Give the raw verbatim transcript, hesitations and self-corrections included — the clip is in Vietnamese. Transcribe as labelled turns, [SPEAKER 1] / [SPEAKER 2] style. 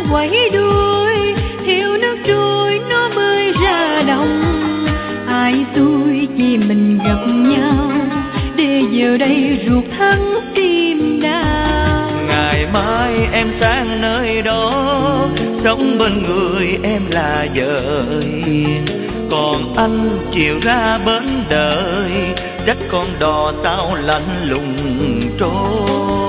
[SPEAKER 1] quẩy đuôi theo nước trôi nó bơi ra đồng. Ai xui chi mình gặp nhau để giờ đây ruột thắt tim đau.
[SPEAKER 2] Ngày mai em sang nơi đó, sống bên người em là vợ hiền. Còn anh chiều ra bến đợi, trách con đò sao lạnh lùng trôi.